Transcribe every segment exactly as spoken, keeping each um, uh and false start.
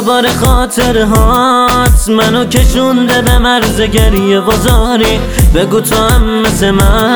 دوباره خاطرهات منو کشونده به مرز گریه وزاری. بگو تو هم مثل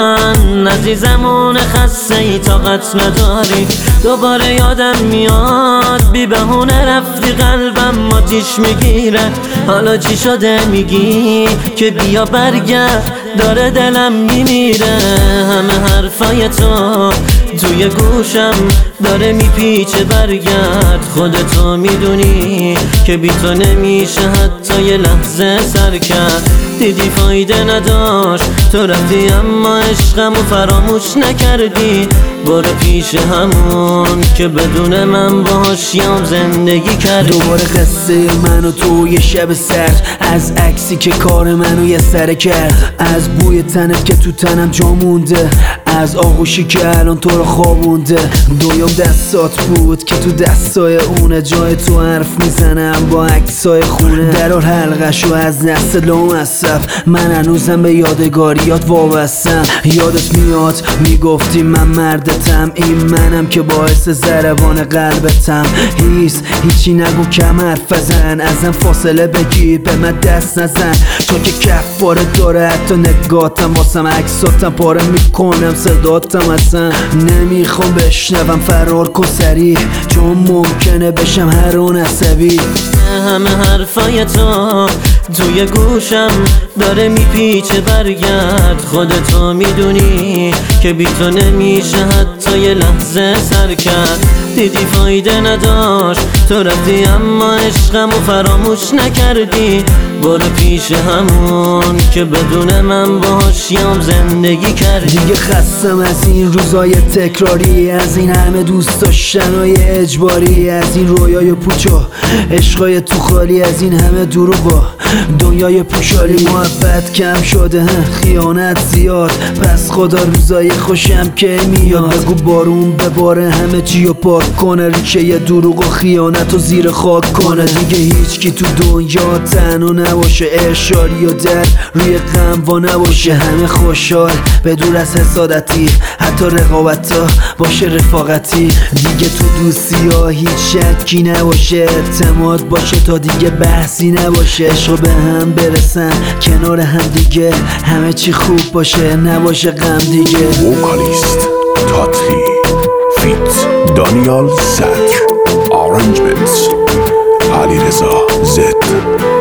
من عزیزمون خسته ای طاقت نداری. دوباره یادم میاد بی بهونه رفتی قلبم آتیش میگیره. حالا چی شده میگی که بیا برگرد داره دلم میمیره. همه حرفای تو توی گوشم داره میپیچه برگرد. خودتو میدونی که بی تو نمیشه حتی یه لحظه سر کرد. دیدی فایده نداشت تو رفتی اما عشقمو فراموش نکردی. برو پیش همون که بدون من باهاش یام زندگی کردی. دوباره قصه من و تو یه شب سرد، از عکسی که کار منو یه سره کرد، از بوی تنت که تو تنم جا مونده، از آغوشی که الان تو رو خوابونده. دویام دستات بود که تو دستای اونه، جای تو حرف میزنم با عکسای خونه. درار حلقشو از دست لامصب من هنوزم به یادگاریات وابستم. یادت میاد میگفتی من مردتم، این منم که باعث ضربان قلبتم. هیس هیچی نگو کم حرف بزن، ازم فاصله بگیر به من دست نزن. چون که کفاره داره حتی نگاتم، واسم عکساتم پاره میکنم صداتم. اصلا نمیخوام بشنوم فرار کن سریع، چون ممکنه بشم هر اون عصبی. همه حرفای تو توی گوشم داره میپیچه برگرد. خودتو میدونی که بی تو نمیشه حتی یه لحظه سر کرد. دیدی فایده نداشت تو رفتی اما عشقمو فراموش نکردی. برو پیش همون که بدون من باهاش یام زندگی کردی. دیگه خستم از این روزای تکراری، از این همه دوست داشتنای اجباری، از این رویای پوچو عشقای تو خالی، از این همه دروغا دنیای پوشالی. محبت کم شده خیانت زیاد، پس خدا روزای خوشم که میاد. بگو بارون بباره همه چی رو پاک کنه، ریشه یه دروغ و خیانت و زیر خاک کنه. دیگه هیچ کی تو دنیا تنها نباشه، اشاری و در روی غم وا نباشه. همه خوشحال بدور از حسادتی، حتی رقابتا باشه رفاقتی. دیگه تو دوستی ها هیچ شکی نباشه، اعتماد باشه تا دیگه بحثی نباشه. عشق به هم برسن کنار هم دیگه، همه چی خوب باشه نباشه غم دیگه. وکالیست تاتری فیت دانیال صدر، آرنجمنت علیرضا زد.